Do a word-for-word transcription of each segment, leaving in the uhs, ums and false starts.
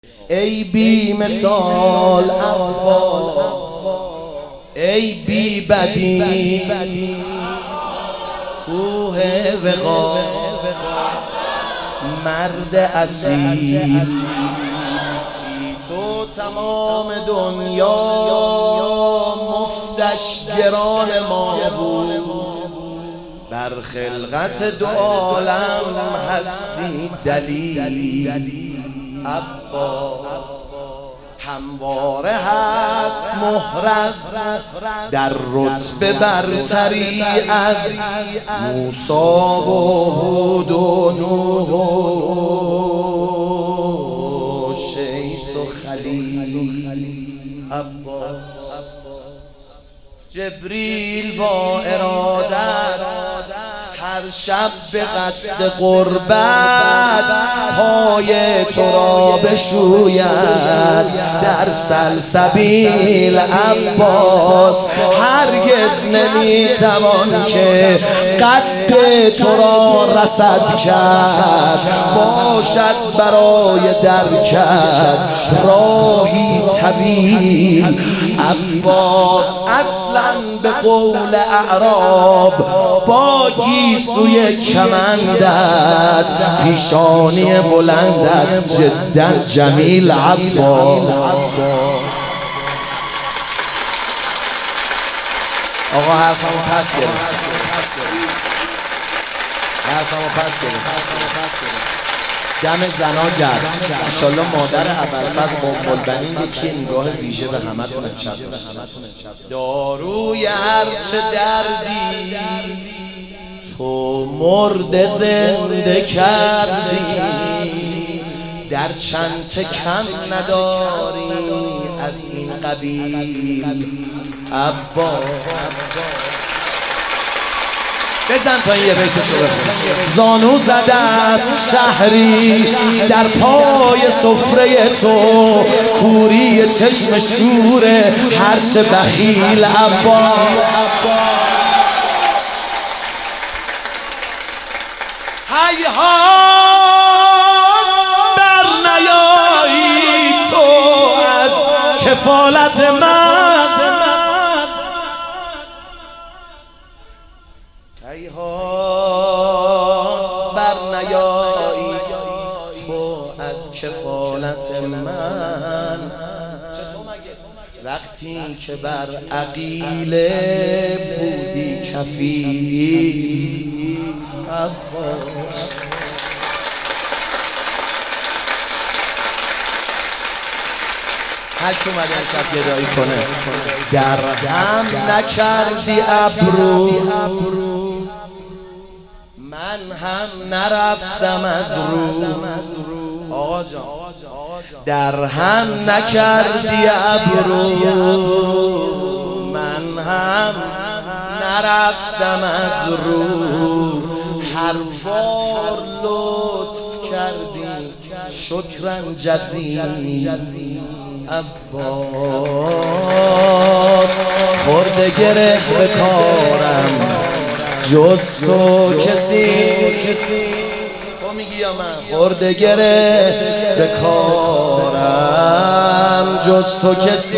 ای بی مثال عباس، ای بی بدی کوه وقار، مرد اصیل تو تمام دنیا مفتش گران ما بود، بر خلقت دو عالم هستی دلیل. عباس همواره هست محرز در رتبه برتری از موسی و هود و نوح و شیث و خلیل. عباس جبریل با ارادت هر شب به قصد قربت پای تو را بشوید در سلسبیل. عباس هرگز نمیتوان که قد تو را رسد کرد، باشد برای درکت راهی طویل. عباس اصلا به قول اعراب با گیسوی کمندت، پیشانی بلندت جدا جمیل. عباس آقا حرفمو پس گرفت، حرفمو پس گرفت. جمع زنا گرد انشالله مادر ابوالفضل قنبلبنین یکی نگاه ویژه به همتون امشب داشته. داروی هرچه دردی تو مرد زنده کردی، در چند کم نداری از این قبیل. عباس بزن تا این یه بیتشو بخون. زانو زده است شهری در پای سفره تو، کوری چشم شوره هرچه بخیل. عباس هیهات بر نیایی تو از کفالت من، هیهات بر نیایی تو از کفالت من، وقتی که بر عقیله بودی کفیل. عباس هر که اومده امشب گدایی کنه، در هم نکردی ابرو من هم نرفتم از رو. آقا جان در هم نکردی ابرو من هم نرفتم از رو، هر بار لطف کردی شکرن جزیل. عباس خورده گره به کارم جز تو کسی، تو میگی یا من؟ خورده گره به کارم جز تو کسی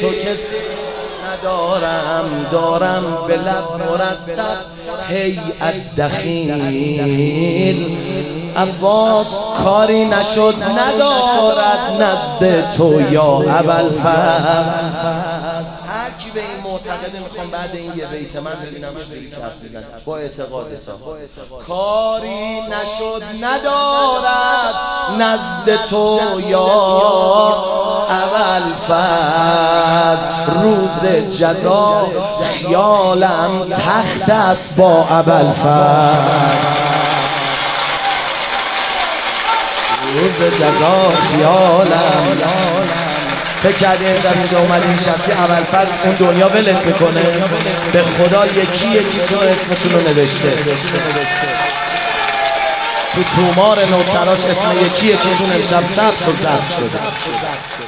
ندارم، دارم به لب مرتب هیئت دخیل. عباس کاری نشد ندارد نزد تو یا ابوالفضل. هر کی به این معتقده میخوام بعد این یه بیت من ببینم چجوری کف میزنه با اعتقادتا. کاری نشد ندارد نزد تو یا ابوالفضل، روز جزا خیالم تخت است با ابوالفضل، روز جزا خیالم. فکر کردی امشب اینجا اومدی نشستی ابوالفضل اون دنیا ولت میکنه؟ به خدا یکی یکی تو اسمتون رو نوشته تو تومار نوکراش، اسم یکی یکیتون امشب ثبت و ضبط شده.